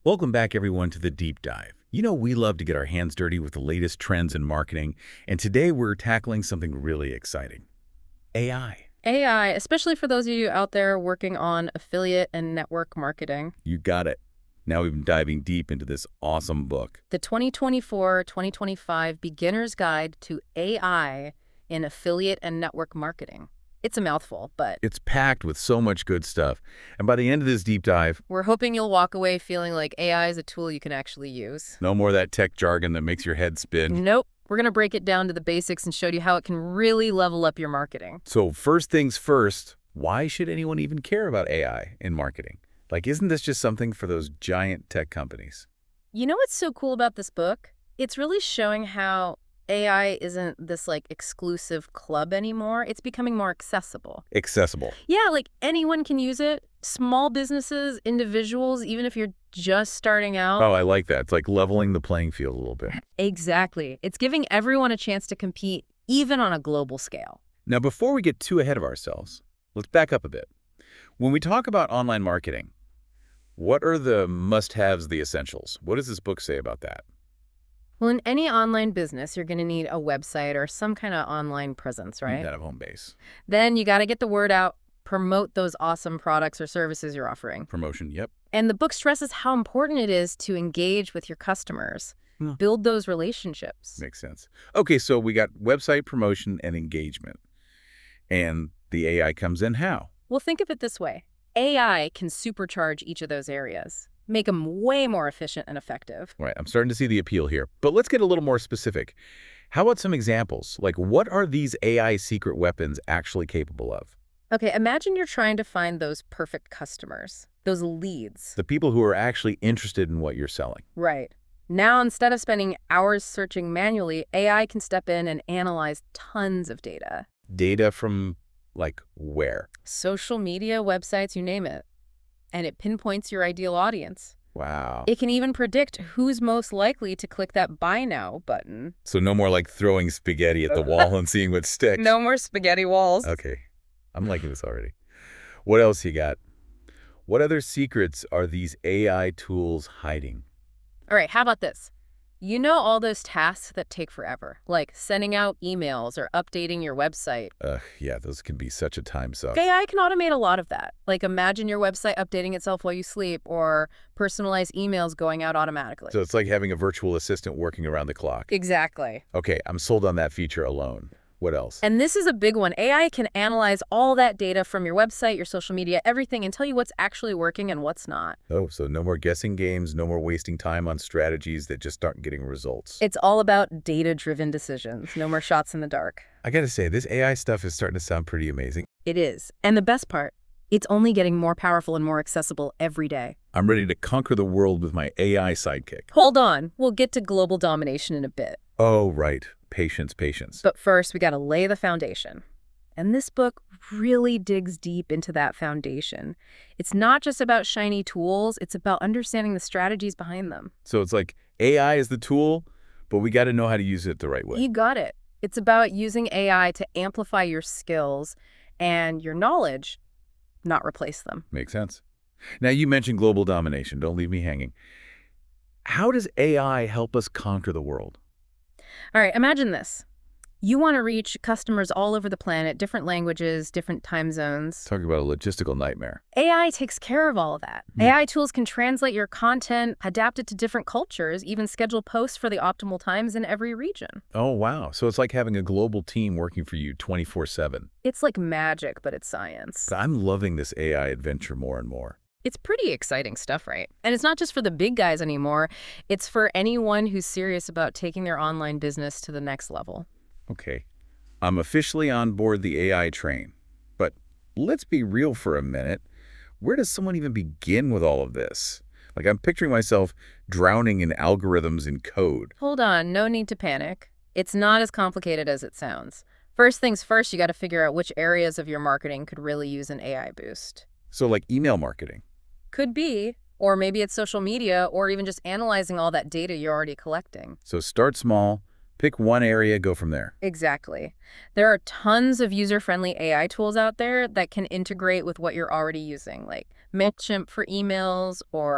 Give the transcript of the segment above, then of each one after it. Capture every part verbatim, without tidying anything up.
Welcome back, everyone, to the Deep Dive. You know, we love to get our hands dirty with the latest trends in marketing, and today we're tackling something really exciting. A I. A I, especially for those of you out there working on affiliate and network marketing. You got it. Now we've been diving deep into this awesome book. The twenty twenty-four twenty twenty-five Beginner's Guide to A I in Affiliate and Network Marketing. It's a mouthful, but It's packed with so much good stuff. And by the end of this deep dive, we're hoping you'll walk away feeling like A I is a tool you can actually use. no more of that tech jargon that makes your head spin. Nope. We're going to break it down to the basics and show you how it can really level up your marketing. So first things first, why should anyone even care about A I in marketing? Like, isn't this just something for those giant tech companies? You know what's so cool about this book? It's really showing how A I isn't this like exclusive club anymore. It's becoming more accessible. Accessible. Yeah, like anyone can use it. Small businesses, individuals, even if you're just starting out. Oh, I like that. It's like leveling the playing field a little bit. Exactly. It's giving everyone a chance to compete, even on a global scale. Now, before we get too ahead of ourselves, let's back up a bit. When we talk about online marketing, what are the must-haves, the essentials? What does this book say about that? Well, in any online business, you're going to need a website or some kind of online presence, right? That of home base. Then you got to get the word out, promote those awesome products or services you're offering. Promotion, yep. And the book stresses how important it is to engage with your customers, Hmm. build those relationships. Makes sense. Okay, so we got website promotion and engagement. And the A I comes in how? Well, think of it this way. A I can supercharge each of those areas, make them way more efficient and effective. Right, I'm starting to see the appeal here. But let's get a little more specific. How about some examples? Like, what are these A I secret weapons actually capable of? Okay, imagine you're trying to find those perfect customers, those leads. The people who are actually interested in what you're selling. Right. Now, instead of spending hours searching manually, A I can step in and analyze tons of data. Data from, like, where? Social media, websites, you name it. And it pinpoints your ideal audience. Wow. It can even predict who's most likely to click that buy now button. So no more like throwing spaghetti at the wall and seeing what sticks. No more spaghetti walls. Okay. I'm liking this already. What else you got? What other secrets are these A I tools hiding? All right, how about this? You know all those tasks that take forever, like sending out emails or updating your website. Ugh, yeah, those can be such a time suck. A I can automate a lot of that. Like imagine your website updating itself while you sleep or personalized emails going out automatically. So it's like having a virtual assistant working around the clock. Exactly. Okay, I'm sold on that feature alone. What else? And this is a big one. A I can analyze all that data from your website, your social media, everything, and tell you what's actually working and what's not. Oh, so no more guessing games, no more wasting time on strategies that just aren't getting results. It's all about data-driven decisions. No more shots in the dark. I gotta say, this A I stuff is starting to sound pretty amazing. It is. And the best part, it's only getting more powerful and more accessible every day. I'm ready to conquer the world with my A I sidekick. Hold on. We'll get to global domination in a bit. Oh, right. Patience, patience. But first, we got to lay the foundation. And this book really digs deep into that foundation. It's not just about shiny tools, it's about understanding the strategies behind them. So it's like A I is the tool, but we got to know how to use it the right way. You got it. It's about using A I to amplify your skills and your knowledge, not replace them. Makes sense. Now, you mentioned global domination. Don't leave me hanging. How does A I help us conquer the world? All right, imagine this. You want to reach customers all over the planet, different languages, different time zones. Talking about a logistical nightmare. A I takes care of all of that. Hmm. A I tools can translate your content, adapt it to different cultures, even schedule posts for the optimal times in every region. Oh, wow. So it's like having a global team working for you twenty-four seven. It's like magic, but it's science. I'm loving this A I adventure more and more. It's pretty exciting stuff, right? And it's not just for the big guys anymore. It's for anyone who's serious about taking their online business to the next level. Okay, I'm officially on board the A I train. But let's be real for a minute. Where does someone even begin with all of this? Like, I'm picturing myself drowning in algorithms and code. Hold on, no need to panic. It's not as complicated as it sounds. First things first, you got to figure out which areas of your marketing could really use an A I boost. So like email marketing. Could be, or maybe it's social media, or even just analyzing all that data you're already collecting. So start small, pick one area, go from there. Exactly. There are tons of user-friendly A I tools out there that can integrate with what you're already using, like MailChimp for emails or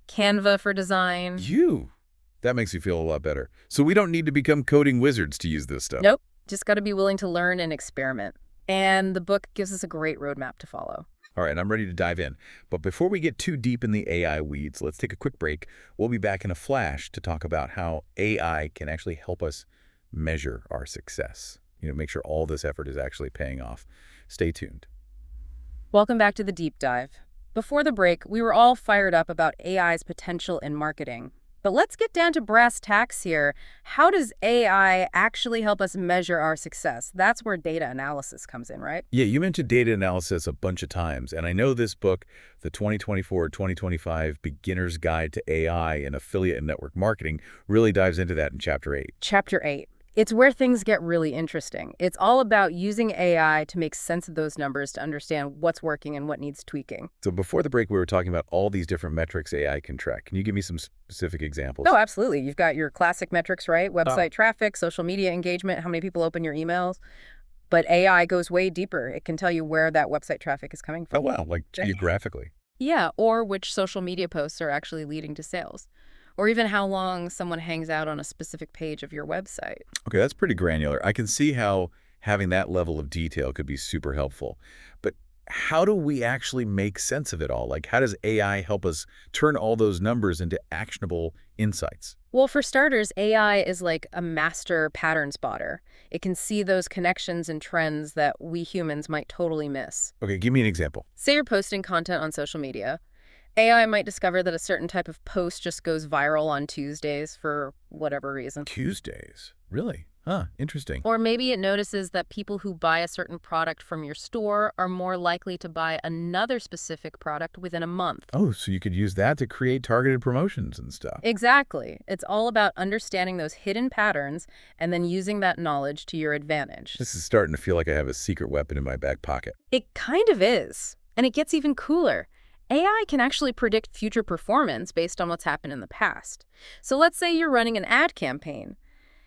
Canva for design. You. That makes me feel a lot better. So we don't need to become coding wizards to use this stuff. Nope. Just got to be willing to learn and experiment. And the book gives us a great roadmap to follow. All right, I'm ready to dive in. But before we get too deep in the A I weeds, let's take a quick break. We'll be back in a flash to talk about how A I can actually help us measure our success. You know, make sure all this effort is actually paying off. Stay tuned. Welcome back to the deep dive. Before the break, we were all fired up about A I's potential in marketing. But let's get down to brass tacks here. How does A I actually help us measure our success? That's where data analysis comes in, right? Yeah, you mentioned data analysis a bunch of times, and I know this book, the twenty twenty-four twenty twenty-five Beginner's Guide to A I and Affiliate and Network Marketing, really dives into that in Chapter eight. Chapter eight. It's where things get really interesting. It's all about using A I to make sense of those numbers to understand what's working and what needs tweaking. So before the break, we were talking about all these different metrics A I can track. Can you give me some specific examples? Oh, absolutely. You've got your classic metrics, right? Website oh. traffic, social media engagement, how many people open your emails. But A I goes way deeper. It can tell you where that website traffic is coming from. Oh, wow. Like geographically. Yeah, or which social media posts are actually leading to sales. Or even how long someone hangs out on a specific page of your website. Okay, that's pretty granular. I can see how having that level of detail could be super helpful. But how do we actually make sense of it all? Like, how does A I help us turn all those numbers into actionable insights? Well, for starters, A I is like a master pattern spotter. It can see those connections and trends that we humans might totally miss. Okay, give me an example. Say you're posting content on social media. A I might discover that a certain type of post just goes viral on Tuesdays for whatever reason. Tuesdays? Really? Huh, interesting. Or maybe it notices that people who buy a certain product from your store are more likely to buy another specific product within a month. Oh, so you could use that to create targeted promotions and stuff. Exactly. It's all about understanding those hidden patterns and then using that knowledge to your advantage. This is starting to feel like I have a secret weapon in my back pocket. It kind of is. And it gets even cooler. A I can actually predict future performance based on what's happened in the past. So let's say you're running an ad campaign.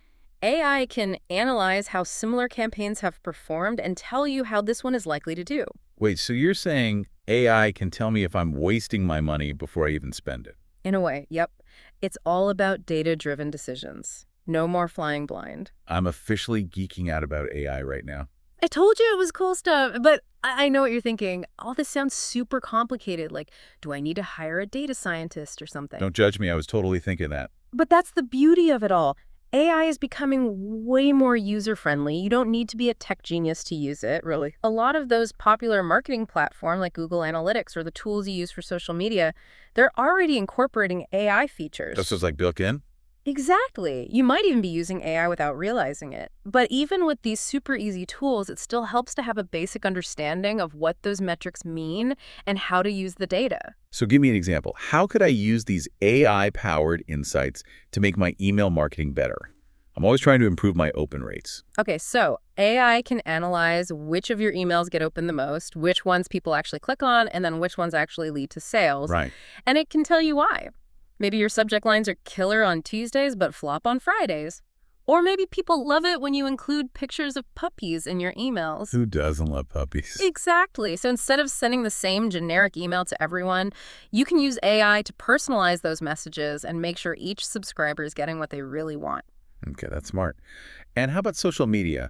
A I can analyze how similar campaigns have performed and tell you how this one is likely to do. Wait, so you're saying A I can tell me if I'm wasting my money before I even spend it? In a way, yep. It's all about data-driven decisions. No more flying blind. I'm officially geeking out about A I right now. I told you it was cool stuff, but I know what you're thinking. All this sounds super complicated. Like, do I need to hire a data scientist or something? Don't judge me. I was totally thinking that. But that's the beauty of it all. A I is becoming way more user-friendly. You don't need to be a tech genius to use it. Really? A lot of those popular marketing platforms like Google Analytics or the tools you use for social media, they're already incorporating A I features. That's just like built in? Exactly. You might even be using A I without realizing it. But even with these super easy tools, it still helps to have a basic understanding of what those metrics mean and how to use the data. So give me an example. How could I use these A I-powered insights to make my email marketing better? I'm always trying to improve my open rates. Okay, so A I can analyze which of your emails get opened the most, which ones people actually click on, and then which ones actually lead to sales. Right. And it can tell you why. Maybe your subject lines are killer on Tuesdays but flop on Fridays. Or maybe people love it when you include pictures of puppies in your emails. Who doesn't love puppies? Exactly. So instead of sending the same generic email to everyone, you can use A I to personalize those messages and make sure each subscriber is getting what they really want. Okay, that's smart. And how about social media?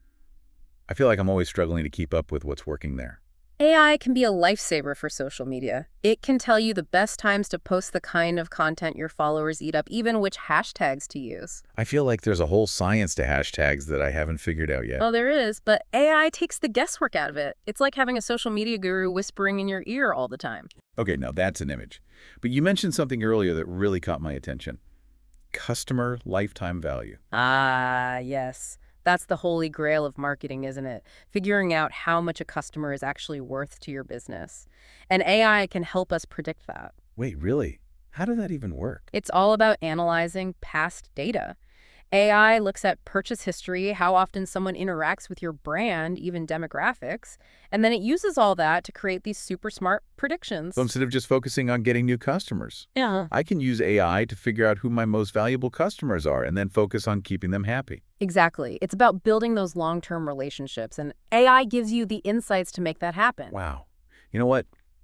I feel like I'm always struggling to keep up with what's working there. A I can be a lifesaver for social media. It can tell you the best times to post the kind of content your followers eat up, even which hashtags to use. I feel like there's a whole science to hashtags that I haven't figured out yet. Oh, there is, but A I takes the guesswork out of it. It's like having a social media guru whispering in your ear all the time. Okay, now that's an image. But you mentioned something earlier that really caught my attention. Customer lifetime value. Ah, yes. That's the holy grail of marketing, isn't it? Figuring out how much a customer is actually worth to your business. And A I can help us predict that. Wait, really? How did that even work? It's all about analyzing past data. A I looks at purchase history, how often someone interacts with your brand, even demographics, and then it uses all that to create these super smart predictions. So instead of just focusing on getting new customers, yeah, I can use A I to figure out who my most valuable customers are and then focus on keeping them happy. Exactly. It's about building those long-term relationships, and A I gives you the insights to make that happen. Wow. You know what?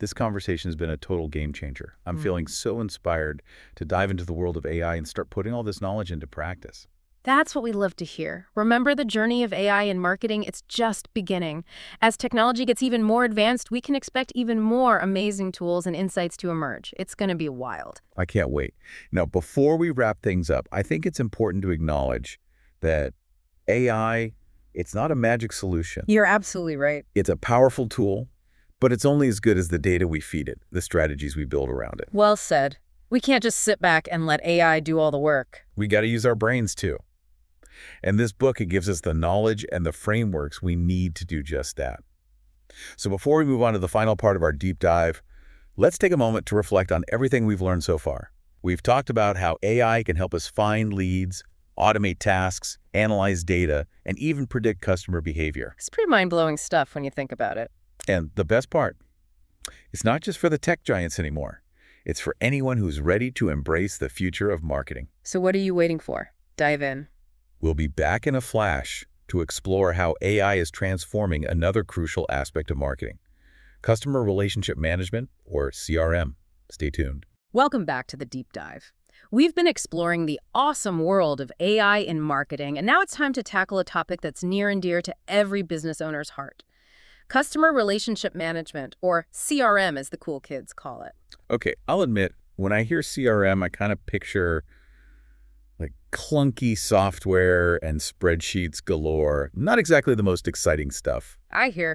This conversation has been a total game changer. I'm Mm. feeling so inspired to dive into the world of A I and start putting all this knowledge into practice. That's what we love to hear. Remember, the journey of A I in marketing, it's just beginning. As technology gets even more advanced, we can expect even more amazing tools and insights to emerge. It's going to be wild. I can't wait. Now, before we wrap things up, I think it's important to acknowledge that A I, it's not a magic solution. You're absolutely right. It's a powerful tool, but it's only as good as the data we feed it, the strategies we build around it. Well said. We can't just sit back and let A I do all the work. We got to use our brains too. And this book, it gives us the knowledge and the frameworks we need to do just that. So before we move on to the final part of our deep dive, let's take a moment to reflect on everything we've learned so far. We've talked about how A I can help us find leads, automate tasks, analyze data, and even predict customer behavior. It's pretty mind-blowing stuff when you think about it. And the best part, it's not just for the tech giants anymore. It's for anyone who's ready to embrace the future of marketing. So what are you waiting for? Dive in. We'll be back in a flash to explore how A I is transforming another crucial aspect of marketing, customer relationship management, or C R M. Stay tuned. Welcome back to the Deep Dive. We've been exploring the awesome world of A I in marketing, and now it's time to tackle a topic that's near and dear to every business owner's heart. Customer relationship management, or C R M as the cool kids call it. Okay, I'll admit, when I hear C R M, I kind of picture like clunky software and spreadsheets galore. Not exactly the most exciting stuff. I hear.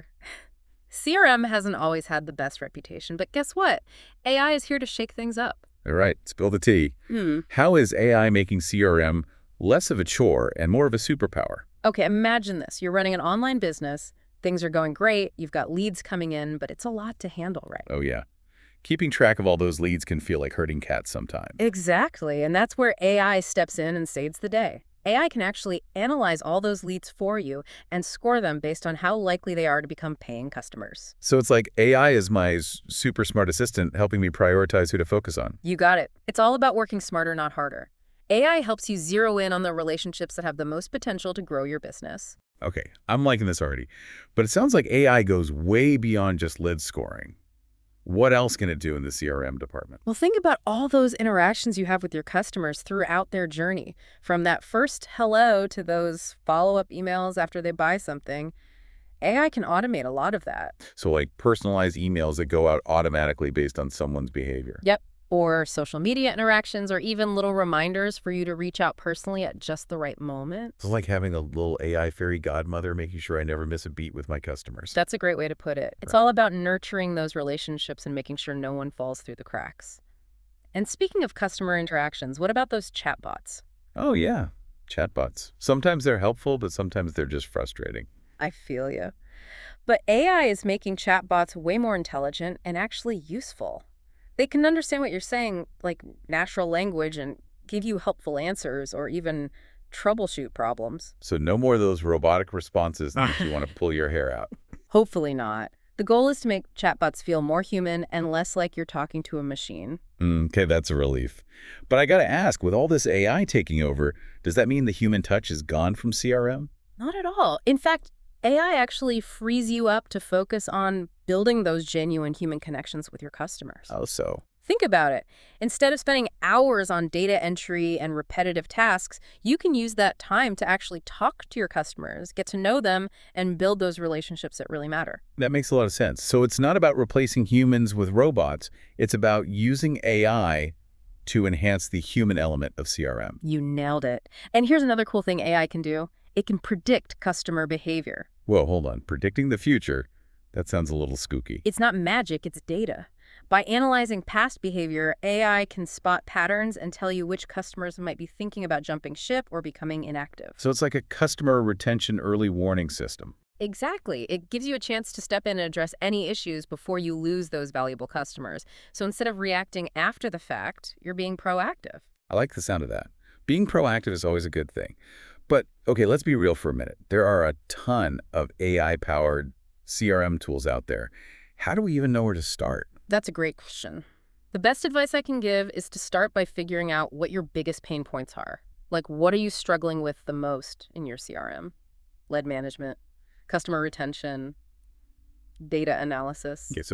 C R M hasn't always had the best reputation, but guess what? A I is here to shake things up. All right, spill the tea. Hmm. How is A I making C R M less of a chore and more of a superpower? Okay, imagine this. You're running an online business. Things are going great. You've got leads coming in, but it's a lot to handle, right? Oh, yeah. Keeping track of all those leads can feel like herding cats sometimes. Exactly, and that's where A I steps in and saves the day. A I can actually analyze all those leads for you and score them based on how likely they are to become paying customers. So it's like A I is my s- super smart assistant helping me prioritize who to focus on. You got it. It's all about working smarter, not harder. A I helps you zero in on the relationships that have the most potential to grow your business. Okay, I'm liking this already. But it sounds like A I goes way beyond just lead scoring. What else can it do in the C R M department? Well, think about all those interactions you have with your customers throughout their journey, from that first hello to those follow-up emails after they buy something. A I can automate a lot of that. So like personalized emails that go out automatically based on someone's behavior. Yep. Or social media interactions, or even little reminders for you to reach out personally at just the right moment. It's like having a little A I fairy godmother making sure I never miss a beat with my customers. That's a great way to put it. It's Right. all about nurturing those relationships and making sure no one falls through the cracks. And speaking of customer interactions, what about those chatbots? Oh, yeah. Chatbots. Sometimes they're helpful, but sometimes they're just frustrating. I feel you. But A I is making chatbots way more intelligent and actually useful. They can understand what you're saying, like natural language, and give you helpful answers or even troubleshoot problems. So no more of those robotic responses that make you want to pull your hair out. Hopefully not. The goal is to make chatbots feel more human and less like you're talking to a machine. Mm, okay, that's a relief. But I got to ask, with all this A I taking over, does that mean the human touch is gone from C R M? Not at all. In fact, A I actually frees you up to focus on building those genuine human connections with your customers. Oh, so. Think about it. Instead of spending hours on data entry and repetitive tasks, you can use that time to actually talk to your customers, get to know them, and build those relationships that really matter. That makes a lot of sense. So it's not about replacing humans with robots. It's about using A I to enhance the human element of C R M. You nailed it. And here's another cool thing A I can do. It can predict customer behavior. Whoa, hold on. Predicting the future? That sounds a little skooky. It's not magic, it's data. By analyzing past behavior, A I can spot patterns and tell you which customers might be thinking about jumping ship or becoming inactive. So it's like a customer retention early warning system. Exactly. It gives you a chance to step in and address any issues before you lose those valuable customers. So instead of reacting after the fact, you're being proactive. I like the sound of that. Being proactive is always a good thing. But, okay, let's be real for a minute. There are a ton of A I-powered C R M tools out there. How do we even know where to start? That's a great question. The best advice I can give is to start by figuring out what your biggest pain points are. Like, what are you struggling with the most in your C R M? Lead management, customer retention, data analysis. Okay, so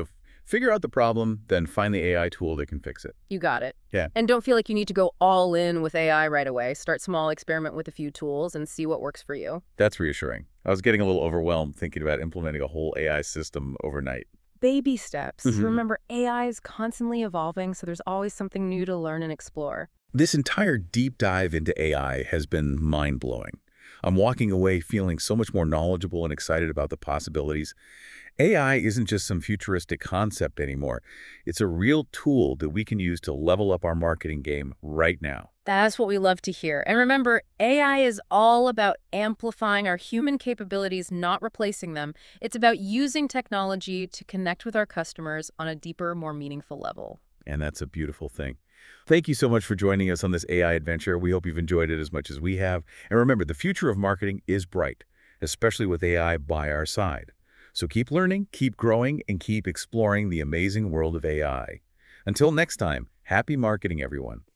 Figure out the problem, then find the A I tool that can fix it. You got it. Yeah. And don't feel like you need to go all in with A I right away. Start small, experiment with a few tools, and see what works for you. That's reassuring. I was getting a little overwhelmed thinking about implementing a whole A I system overnight. Baby steps. Mhm. Remember, A I is constantly evolving, so there's always something new to learn and explore. This entire deep dive into A I has been mind-blowing. I'm walking away feeling so much more knowledgeable and excited about the possibilities. A I isn't just some futuristic concept anymore. It's a real tool that we can use to level up our marketing game right now. That's what we love to hear. And remember, A I is all about amplifying our human capabilities, not replacing them. It's about using technology to connect with our customers on a deeper, more meaningful level. And that's a beautiful thing. Thank you so much for joining us on this A I adventure. We hope you've enjoyed it as much as we have. And remember, the future of marketing is bright, especially with A I by our side. So keep learning, keep growing, and keep exploring the amazing world of A I. Until next time, happy marketing, everyone.